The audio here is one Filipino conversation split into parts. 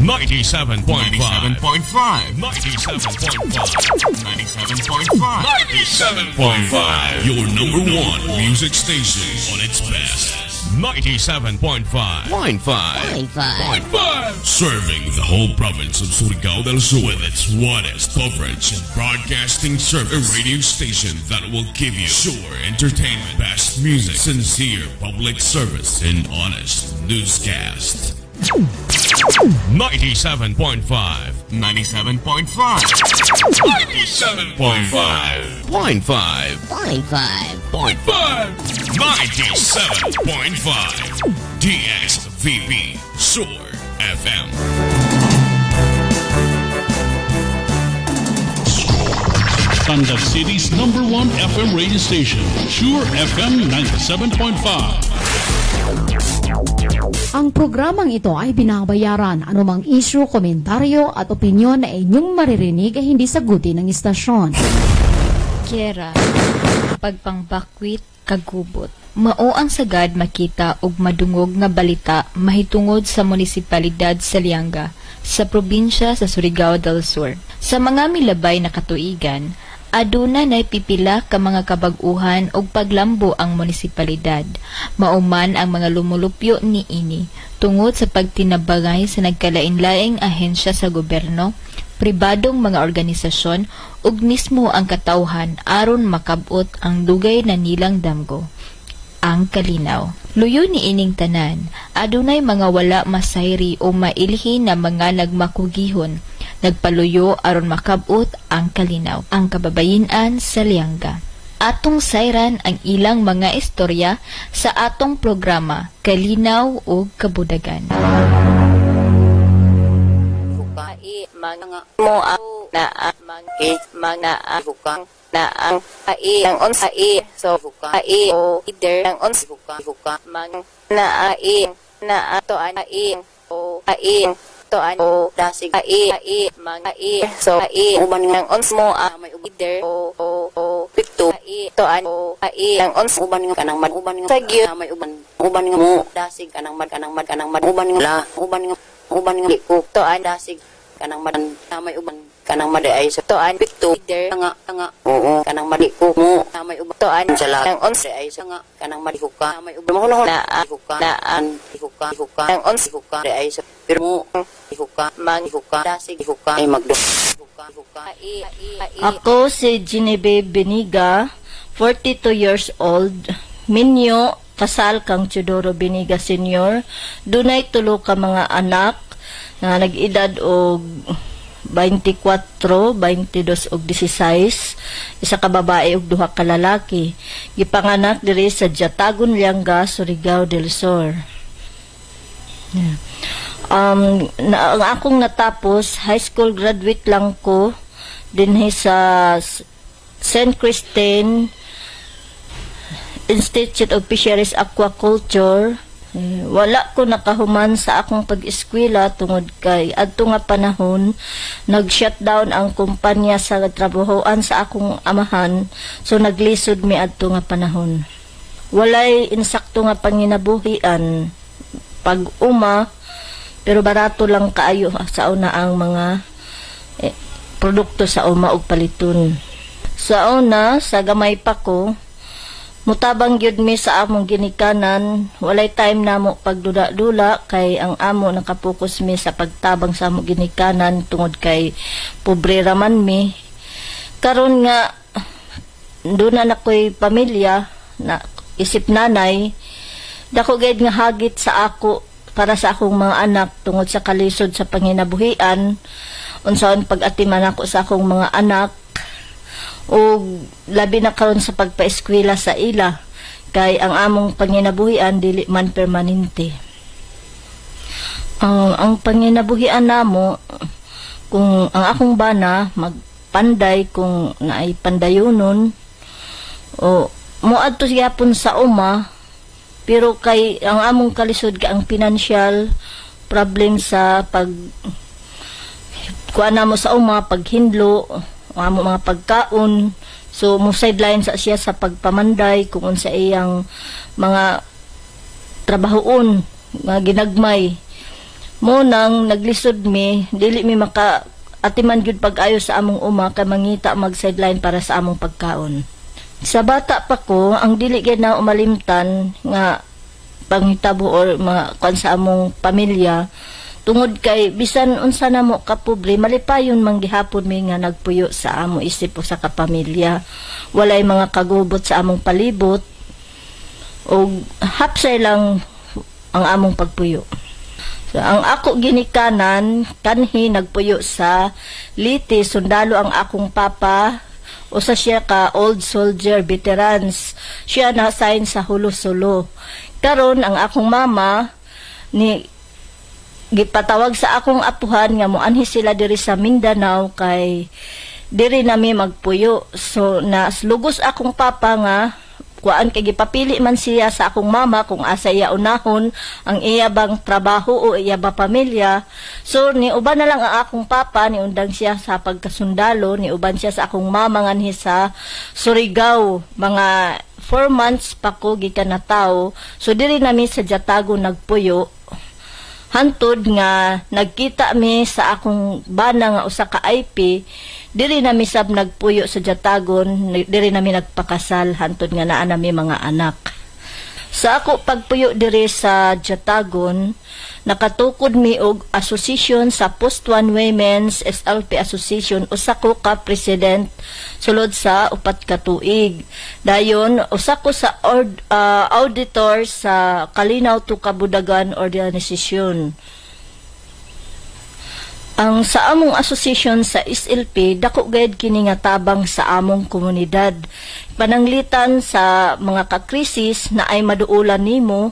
97.5. 97.5. Your number one music station on its best. 97.5. Serving the whole province of Surigao del Sur with its widest coverage and broadcasting service. A radio station that will give you sure entertainment, best music, sincere public service, and honest newscast. 97.5. 97.5. 97.5. 97.5. DXVB Sure FM. Tandag City's #1 FM radio station, Sure FM 97.5. Ang programang ito ay binabayaran. Anumang issue, komentaryo at opinyon na inyong maririnig ay hindi sagutin ng istasyon. Kera, pagpangbakwit, kagubot. Mao ang sagad makita og madungog nga balita mahitungod sa munisipalidad sa Lianga, sa probinsya sa Surigao del Sur. Sa mga milabay na katuigan, aduna nay pipila ka mga kabag-uhan og paglambo ang munisipalidad. Mauman ang mga lumulupyo ni ini tungod sa pagtinabangay sa nagkalain-laing ahensya sa gobyerno, pribadong mga organisasyon ug mismo ang katawhan aron makabot ang dugay na nilang damgo. Ang kalinaw. Luyo ni ining tanan, adunay mga wala masayri o mailhin na mga nagmakugihon, nagpaluyo aron makabot ang kalinaw, ang kababayinan sa Lianga. Atong sayran ang ilang mga istorya sa atong programa Kalinaw ug Kabudagan. Mga mo na mga hukang na ang ang onsai so ai o either ang ons mang na to ai o ai to o dasig ai mang ai so ai uban ng ons mo may either o pito ai to o ai ang ons uban ng kanang mad uban ng sagyo may uban ng mo dasig kanang mad uban ng la uban ng ko to dasig kanang mad may uban kanang madi ay sa toan pito nga oo kanang madi ko mo may uban toan sala ang onse ay sa nga kanang madi huka may uban mo na huka huka ang onse huka ay sa pero huka mang huka dasig huka ay magdo huka. Ako si Ginebe Beniga, 42 years old, minyo kasal kang Teodoro Beniga Senior. Dunay tulo ka mga anak na nag-edad og 24, 22 ug 16, isa ka babae ug duha ka lalaki. Gipanganak diri sa Jatagon, Lianga, Surigao del Sur. Ang akong natapos, high school graduate lang ko dinhi sa St. Christine Institute of Fisheries Aquaculture. Wala ko nakahuman sa akong pag-eskwela tungod kay adto nga panahon nag-shutdown ang kumpanya sa trabahoan sa akong amahan, so naglisod mi adto nga panahon. Walay insakto nga panginabuhian pag uma, pero barato lang kaayo sa una ang mga produkto sa uma ug paliton. Sa una, sa gamay pa ko, mutabang gyud mi sa among ginikanan, walay time namo pagduda-dula kay ang amo nakapokus mi sa pagtabang sa among ginikanan tungod kay pobre raman mi. Karon nga doon na nakoy pamilya na isip nanay, dako gayud nga hagit sa ako para sa akong mga anak tungod sa kalisod sa panginabuhian, unsaon pag-atiman ako sa akong mga anak o labi na karon sa pagpa-eskwela sa ila kay ang among panginabuhian dili man permanente. Ang panginabuhian namo, kung ang akong bana magpanday kung naay pandayonon o moadto gyapon sa uma, pero kay ang among kalisod ka ang financial problem sa pag kuan namo sa uma, paghindlo amo mga pagkaon, so mo sideline sa siya sa pagpamanday kung unsa iyang mga trabahoon nga ginagmay. Munang naglisod mi, dili mi maka atiman gyud pag-ayo sa among uma kay mangita mag-sideline para sa among pagkaon. Sa bata pa ko, ang dili gyud na umalimtan nga panghitabo or mga kwan sa among pamilya tungod kay bisan unsa na mo ka pobre malipayon man gihapon mi nga nagpuyo sa among isip o sa kapamilya. Walay mga kagubot sa among palibot o hapsay lang ang among pagpuyo. So, ang ako ginikanan, kanhi nagpuyo sa Liti, sundalo ang akong papa, o sa siya ka old soldier, veterans. Siya na-assign sa Hulo-Sulo. Karon ang akong mama, gipatawag sa akong apuhan, nga moanhi sila diri sa Mindanao, kay diri nami magpuyo. So, naslugos akong papa nga, kuan kay gipapili man siya sa akong mama kung asa iya unahon ang iya bang trabaho o iya ba pamilya. So ni uban na lang ang akong papa, ni undang siya sa pagkasundalo, ni uban siya sa akong mama nganhi sa Surigao. Mga 4 months pa ko gikan na tao. So diri nami sa Jatago nagpuyo. Hantod nga nagkita mi sa akong bana nga usa ka IP, diri nami sab nagpuyo sa Jatagon, diri nami nagpakasal hantod nga naa nami mga anak. Sa ako pagpuyo diri sa Jatagon, nakatukod mi og association sa Post 1 Women's SLP Association, usa ko ka president sulod sa 4 ka tuig. Dayon usa ko sa auditor sa Kalinaw to Kabudagan Organization. Ang sa among association sa SLP, dako gayud kini nga tabang sa among komunidad. Pananglitan sa mga kakrisis na ay maduulan nimo,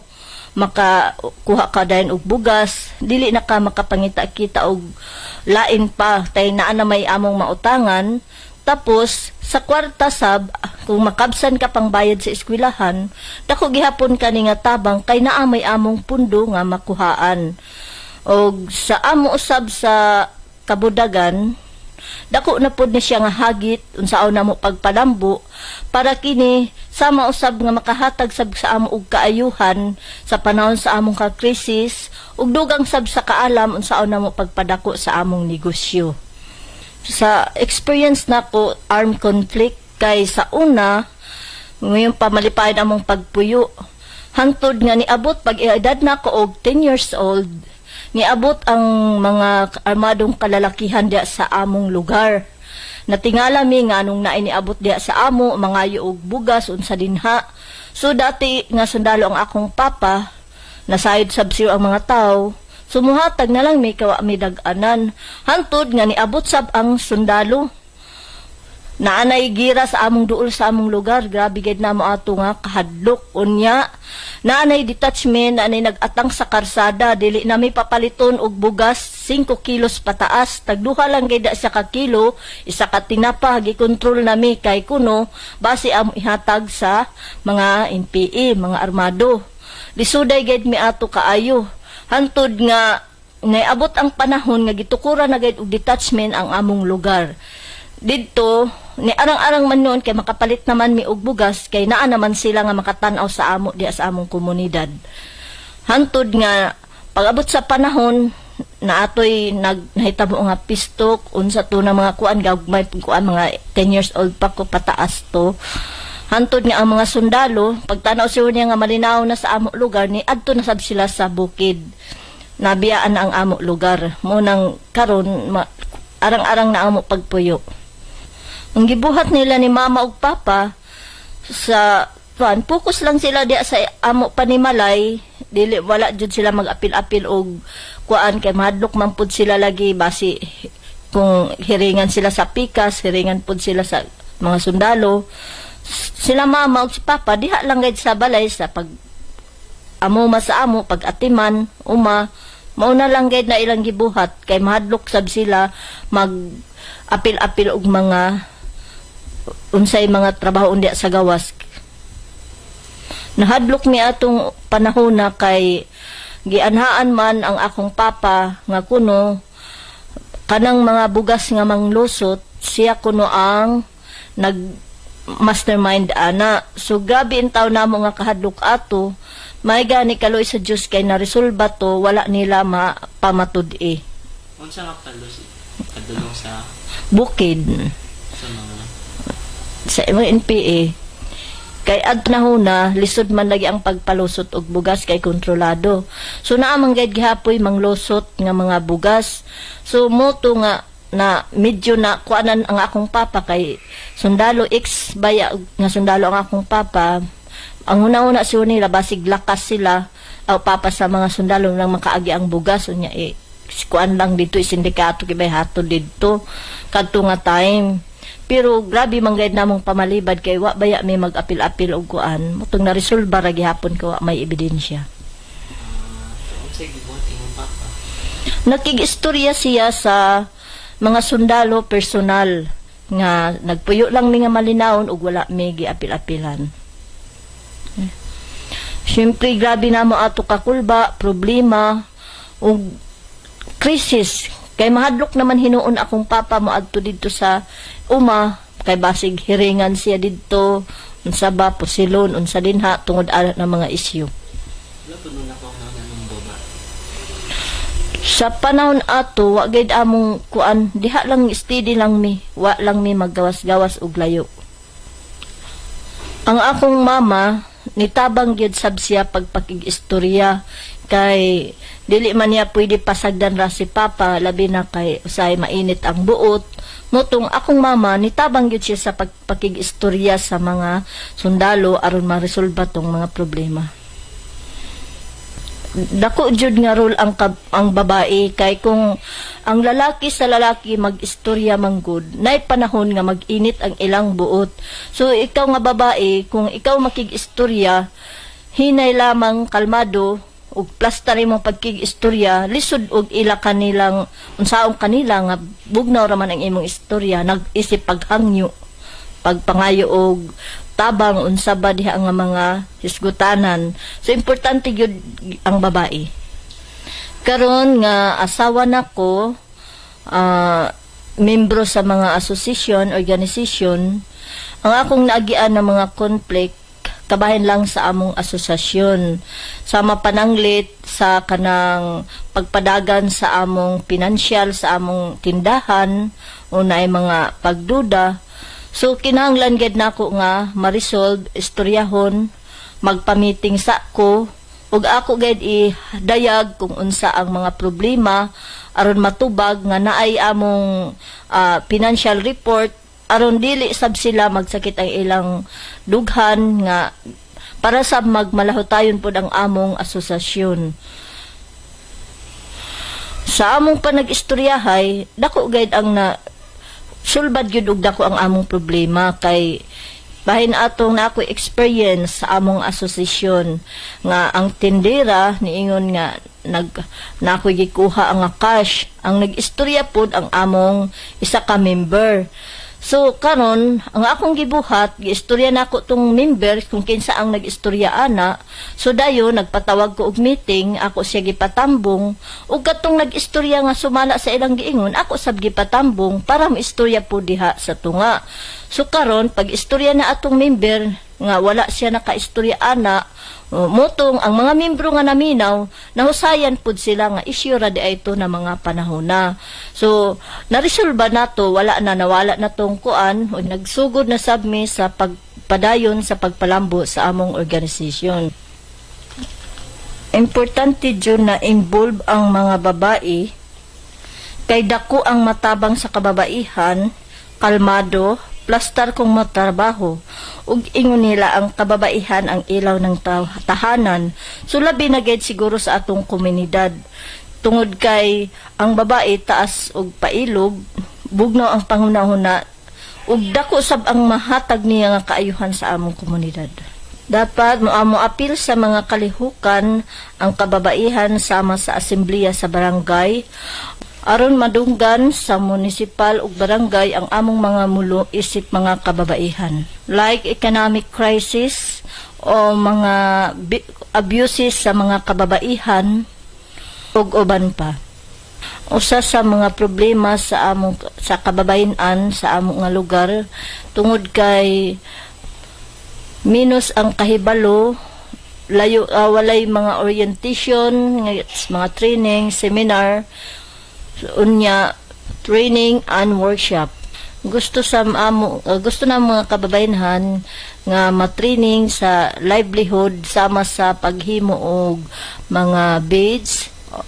makakuha ka dayon og bugas, dili na ka makapangita kita og lain pa, tay naa na may among mautangan. Tapos sa kwarta sab, kung makabsan ka pang bayad sa eskwelahan, dako gihapon kani nga tabang kay naa may among pundo nga makuhaan. Og sa amo usab sa Kabudagan, dako na pud ni siya nga hagit unsaon na mo pagpalambo para kini sama usab nga makahatag sab sa amo og kaayuhan sa panahon sa among ka-krisis ug dugang sab sa kaalam unsaon na mo pagpadako sa among negosyo. Sa experience nako armed conflict, kay sa una ngayon pamalipayon among pagpuyo hantod nga niabot pag edad nako og 10 years old, niabot ang mga armadong kalalakihan diya sa among lugar. Natingala mi nga nung nainiabot diya sa amo, mga og bugas, unsa dinha. So dati nga sundalo ang akong papa, nasayod sabsiyo ang mga tao, sumuhatag na lang may kawa mi dag-anan. Hantod nga niabot sab ang sundalo. Naanay gira sa among duol sa among lugar, grabe gid na mo ato nga kahadlok unya. Naanay detachment, naanay nag-atang sa karsada, dili nami papaliton og bugas 5 kilos pataas, tagduha lang gid sa ka kilo, isa ka tinapa gikontrol nami kay kuno base am ihatag sa mga NPA, mga armado. Lisuday gid mi ato kaayo. Hantod nga naabot ang panahon nga gitukuran na gid og detachment ang among lugar. Dito ni arang-arang man noon kay makapalit naman mi og bugas, kay naa naman sila nga makatan-aw sa amo diya sa among komunidad. Hantod nga pag-abot sa panahon na atoy nahitabo nga pistok unsa to na mga kuan gagmay kuan mga 10 years old pa ko pataas to. Hantod nga ang mga sundalo pagtanaw siya nga malinaw na sa amo lugar, ni adto na sab sila sa bukid. Nabiyaan na ang amo lugar. Munang karon arang-arang na amo pagpuyo. Ang gibuhat nila ni mama ug papa sa focus lang sila diya sa amo panimalay, dili wala jud sila mag-apil-apil og kuan kay madlok man pud sila lagi basi kung hiringan sila sa pikas, hiringan pud sila sa mga sundalo. Sila mama ug si papa diha lang gid sa balay sa pag amo sa amo pag-atiman uma mauna lang gid na ilang gibuhat kay madlok sab sila mag apil-apil og mga unsay mga trabaho undi sa gawas. Nahadlok mi atong panahon na kay gianhaan man ang akong papa nga kuno kanang mga bugas nga manglusot, siya kuno ang nag mastermind ana. So grabe in taw namo nga kahadlok ato may gani kaloy sa Diyos kay naresolba to, wala nila pamatudi. Unsa nga kadulong sa bukid sa mga sa NPA. Kay ad nahuna lisod man lagi ang pagpalusot og bugas kay kontrolado. So naa man gayud gihapoy manglusot nga mga bugas. So moto nga na medyo na kuanan ang akong papa kay sundalo ex baya nga sundalo ang akong papa. Ang una-una siya nila basig lakas sila o papa sa mga sundalo nang makaagi ang bugas unya kuan lang dito sindikato kay hatod dito kadto nga time. Pero grabe man gayud namong pamalibad kay wa baya may mag-apil-apil og kuan mutong naresolba ra gihapon ko may ebidensya. Nakig-istorya siya sa mga sundalo personal nga nagpuyo lang mi nga malinawon ug wala mi giapil-apilan. Siyempre grabe na mo ato kakulba, problema ug krisis kay mahadlok naman hinuon akong papa mo adto didto sa uma kay basig hiringan siya didto unsa ba posilon unsa dinha tungod ana ng mga isyu. Sa panahon ato wa gid among kuan diha lang steady lang mi wa lang mi maggawas-gawas og layo. Ang akong mama nitabang gyud sab siya pagpakig-istorya kay dili man niya pwede pasagdan ra si papa labi na kay usay mainit ang buot. Motong akong mama nitabang gyud siya sa pagpakig-istorya sa mga sundalo aron maresolba tong mga problema. Dako jud nga role ang babae kay kung ang lalaki sa lalaki mag-istorya manggod nay panahon nga mag-init ang ilang buot. So ikaw nga babae kung ikaw makig-istorya hinay lamang kalmado ug plasta rin mong pagkig-istorya lisod og ila kanilang unsaon kanila nga bugnaw ra man ang imong istorya nag-isip paghangyo pagpangayo og tabang unsa ba diha nga mga hisgutanan. So importante gyud ang babae. Karon nga asawa nako membro sa mga association, organization, ang akong naagian ng mga conflict kabahin lang sa among asosasyon sama pananglit sa kanang pagpadagan sa among pinansyal sa among tindahan unay mga pagduda. So kinahanglan gid nako nga ma-resolve istoryahon magpa-meeting sa ko ug ako gid idayag kung unsa ang mga problema aron matubag nga naay among financial report aron dili sab sila magsakit ang ilang dughan nga para sa magmalahotayon pod ang among asosasyon. Sa among panag-istoryahay dako gid ang na sulbad gyud og dako ang among problema kay bahin atong na ako experience sa among asosasyon nga ang tindera niingon nga nako gikuha ang cash ang nag-istorya pod ang among isa ka member. So karon ang akong gibuhat giistorya nako tong member kung kinsa ang nag-istorya ana. So dayon nagpatawag ko og meeting ako siya gipatambong ug katong nag-istorya nga sumala sa ilang giingon ako sab gipatambong para maistorya po diha sa tunga. So karon pag istorya na atong member nga wala siya nakaistorya ana motong ang mga membro nga naminaw nahusayan pud sila nga issue ra di ito na mga panahon na. So naresolba nato wala na nawala na tong kuan ug nagsugod na sab mi sa pagpadayon sa pagpalambo sa among organisasyon. Importante jud na involve ang mga babae kay dako ang matabang sa kababaihan, kalmado, plastar kong matrabaho ug ingon nila ang kababaihan ang ilaw ng tahanan. So labi na gid siguro sa atong komunidad tungod kay ang babae taas og pailog bugnaw ang panghunahuna ug dako sab ang mahatag niya nga kaayuhan sa among komunidad. Dapat mo apil sa mga kalihukan ang kababaihan sama sa asembleya sa barangay aron madunggan sa munisipal ug barangay ang among mga mulo isip mga kababaihan like economic crisis o mga abuses sa mga kababaihan ug uban pa. Usa sa mga problema sa among sa kababayen-an sa among nga lugar tungod kay minus ang kahibalo walay mga orientation, mga training, seminar, unya training and workshop. Gusto na mga kababayenhan nga matraining sa livelihood sama sa paghimo og mga beads,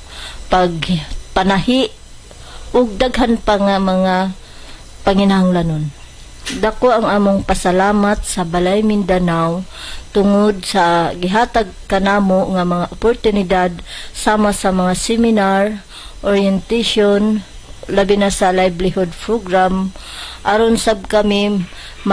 pagpanahi ug daghan pa nga mga panginahanglanon. Dako ang among pasalamat sa Balay Mindanao tungod sa gihatag kanamo nga mga oportunidad sama sa mga seminar, orientation, labi na sa livelihood program aron sab kami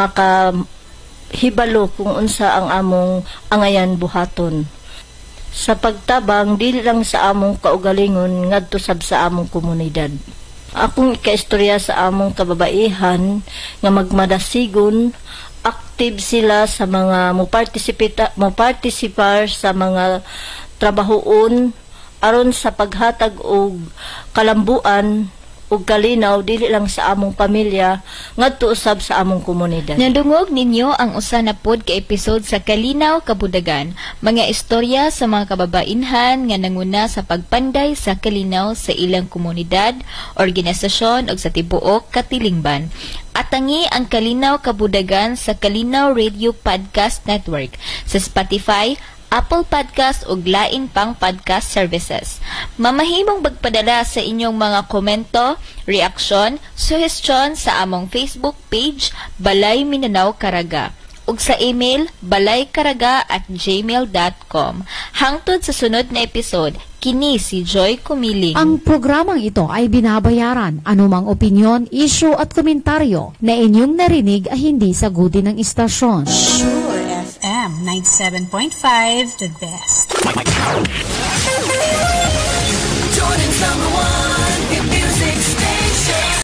makahibalo kung unsa ang among angayan buhaton. Sa pagtabang dili lang sa among kaugalingon ngadto sab sa among komunidad. Akong ikaistorya sa among kababaihan nga magmadasigon, active sila sa mga mopartisipar sa mga trabahoon aron sa paghatag og kalambuan ug kalinaw dili lang sa among pamilya ngadto usab sa among komunidad. Nadungog ninyo ang usa na pod ka episode sa Kalinaw Kabudagan, mga istorya sa mga kababainhan nga nanguna sa pagpanday sa kalinaw sa ilang komunidad, organisasyon ug sa tibuok katilingban. Atangi ang Kalinaw Kabudagan sa Kalinaw Radio Podcast Network sa Spotify, Apple Podcast ug lain pang podcast services. Mamahimong magpadala sa inyong mga komento, reaksyon, suhestyon sa among Facebook page Balay Mindanao Caraga ug sa email balaycaraga@gmail.com. Hangtod sa sunod na episode, kini si Joy Kumiling. Ang programang ito ay binabayaran. Anumang opinyon, issue at komentaryo na inyong narinig ay hindi sagutin ng istasyon. Sure FM 97.5, the best.